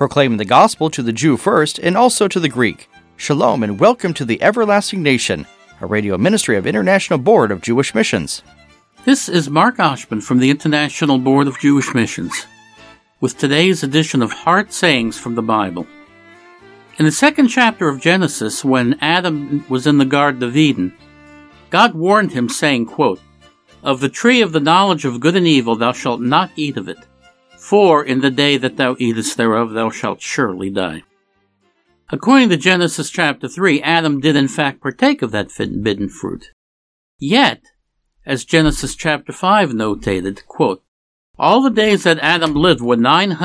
proclaiming the gospel to the Jew first and also to the Greek. Shalom and welcome to the Everlasting Nation, a radio ministry of International Board of Jewish Missions. This is Mark Oshman from the International Board of Jewish Missions, with today's edition of Heart Sayings from the Bible. In the second chapter of Genesis, when Adam was in the Garden of Eden, God warned him, saying, quote, "Of the tree of the knowledge of good and evil thou shalt not eat of it, for in the day that thou eatest thereof thou shalt surely die." According to Genesis chapter 3, Adam did in fact partake of that forbidden fruit. Yet, as Genesis chapter 5 notated, quote, "All the days that Adam lived were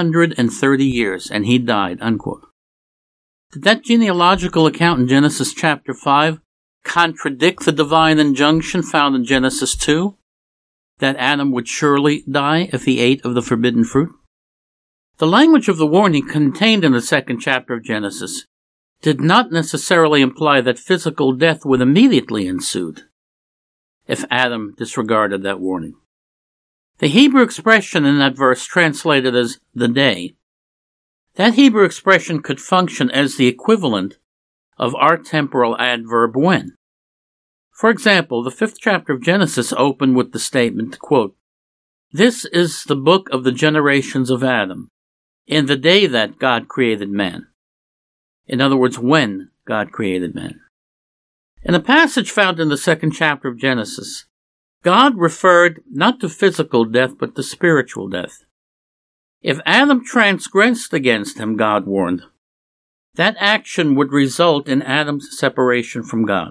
930 years, and he died," unquote. Did that genealogical account in Genesis chapter 5 contradict the divine injunction found in Genesis 2? That Adam would surely die if he ate of the forbidden fruit? The language of the warning contained in the second chapter of Genesis did not necessarily imply that physical death would immediately ensue if Adam disregarded that warning. The Hebrew expression in that verse translated as "the day," that Hebrew expression could function as the equivalent of our temporal adverb when. For example, the 5th chapter of Genesis opened with the statement, quote, "This is the book of the generations of Adam, in the day that God created man." In other words, when God created man. In a passage found in the 2nd chapter of Genesis, God referred not to physical death, but to spiritual death. If Adam transgressed against him, God warned, that action would result in Adam's separation from God.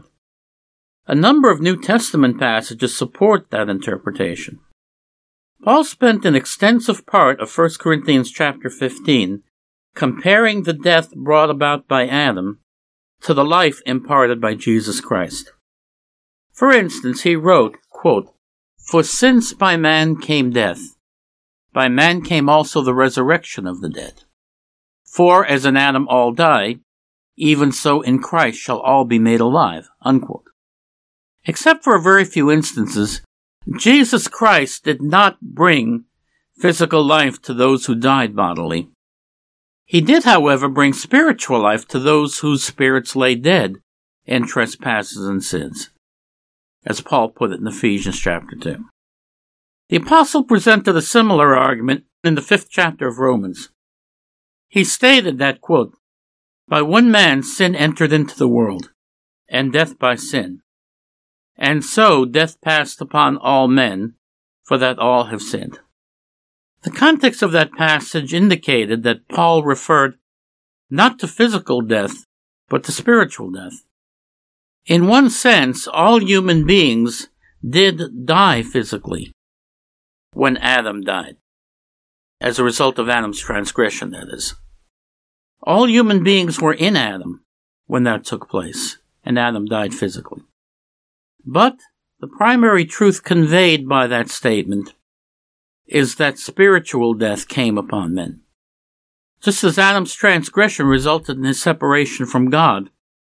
A number of New Testament passages support that interpretation. Paul spent an extensive part of 1 Corinthians chapter 15 comparing the death brought about by Adam to the life imparted by Jesus Christ. For instance, he wrote, quote, "For since by man came death, by man came also the resurrection of the dead. For as in Adam all die, even so in Christ shall all be made alive," unquote. Except for a very few instances, Jesus Christ did not bring physical life to those who died bodily. He did, however, bring spiritual life to those whose spirits lay dead in trespasses and sins, as Paul put it in Ephesians chapter 2. The apostle presented a similar argument in the 5th chapter of Romans. He stated that, quote, "By one man sin entered into the world, and death by sin. And so death passed upon all men, for that all have sinned." The context of that passage indicated that Paul referred not to physical death, but to spiritual death. In one sense, all human beings did die physically when Adam died, as a result of Adam's transgression, that is. All human beings were in Adam when that took place, and Adam died physically. But the primary truth conveyed by that statement is that spiritual death came upon men. Just as Adam's transgression resulted in his separation from God,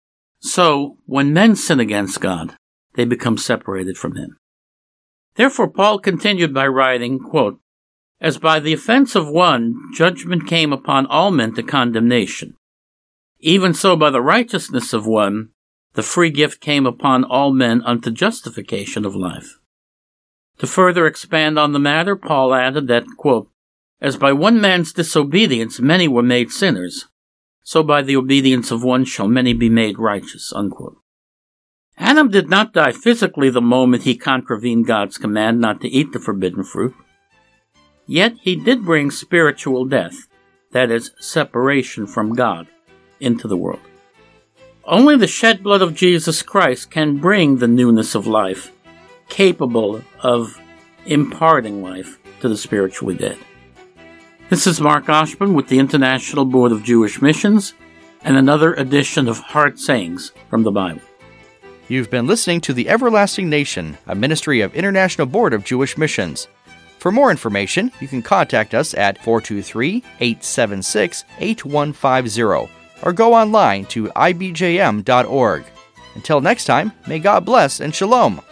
so when men sin against God, they become separated from him. Therefore, Paul continued by writing, quote, "As by the offense of one, judgment came upon all men to condemnation, even so by the righteousness of one, the free gift came upon all men unto justification of life." To further expand on the matter, Paul added that, quote, "As by one man's disobedience many were made sinners, so by the obedience of one shall many be made righteous," unquote. Adam did not die physically the moment he contravened God's command not to eat the forbidden fruit. Yet he did bring spiritual death, that is, separation from God, into the world. Only the shed blood of Jesus Christ can bring the newness of life, capable of imparting life to the spiritually dead. This is Mark Oshman with the International Board of Jewish Missions and another edition of Heart Sayings from the Bible. You've been listening to The Everlasting Nation, a ministry of International Board of Jewish Missions. For more information, you can contact us at 423-876-8150 or go online to ibjm.org. Until next time, may God bless and shalom.